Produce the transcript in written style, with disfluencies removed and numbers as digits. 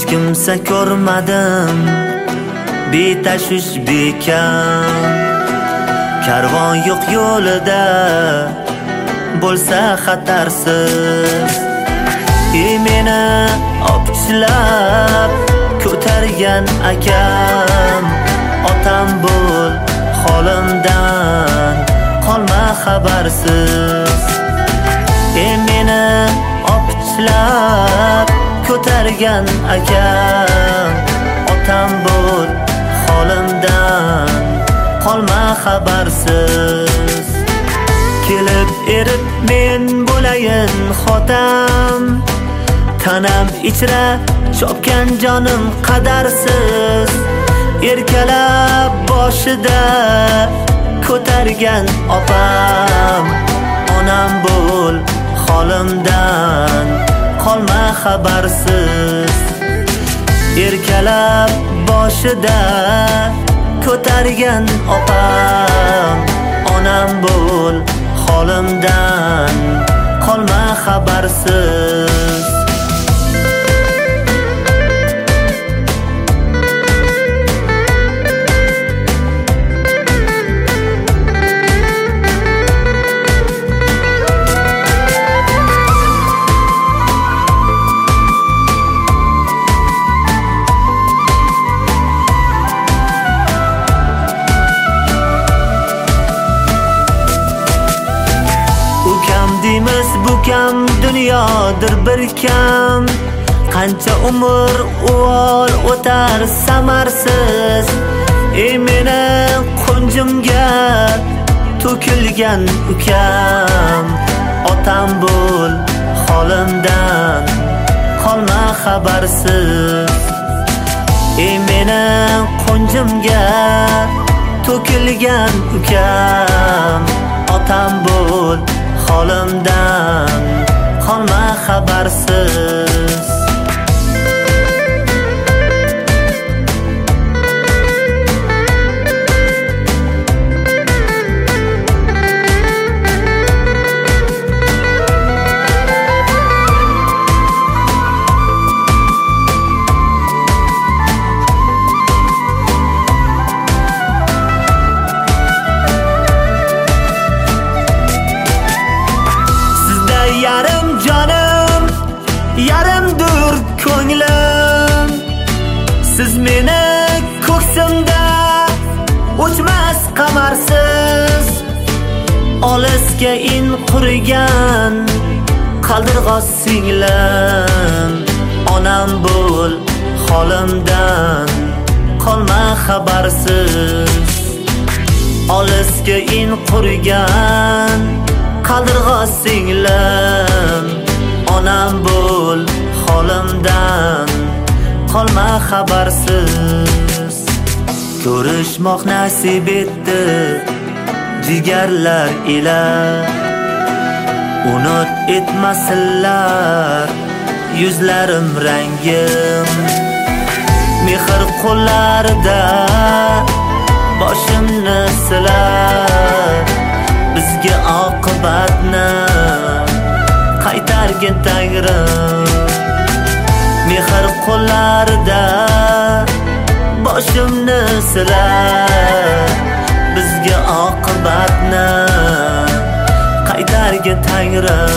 kimsa ko'rmadim, betashvish bekam. Karvon yo'q yo'lida bo'lsa xatarsiz, meni opichlab ko'targan akam. Otam bo'l, holimdan qolma xabarsiz. Meni opichlab ko'targan akam. Otam bo'l, holimdan qolma xabarsiz. Kelib erib men bo'layin xotam, tanam ichra chopgan jonim qadarsiz. Erkalab boshida ko'targan opam. Onam bo'l, holimdan qolma xabarsiz. Erkalab boshida ko'targan opam. Onam bo'l, holimdan qolma xabarsiz. Bu kam dunyodir bir kam, qancha umr uvol o'tar samarsiz. Meni qunjimga to'kilgan ukam. Otam bo'l, holimdan qolma xabarsiz. Meni qunjimga to'kilgan ukam. Otam bo'l, holimdan qolma xabarsiz. Yarim jonim, yarimdir ko'nglim. Siz meni ko'ksimda o'chmas qamarsiz. Olisga in qurigan qaldirg'och singlim. Onam bo'l, holimdan qolma xabarsiz. Olisga in qurigan qaldirg'och singlim. Onam bo'l, holimdan qolma xabarsiz. Ko'rishmoq nasib etdi jigarlar ila, unut etmasinlar yuzlarim rangim. Mehr qo'llarida boshimni silar, bizga oqibatni qaytargin Tangrim. Mehr qo'llarida boshimni silar, bizga oqibatni qaytargin Tangrim.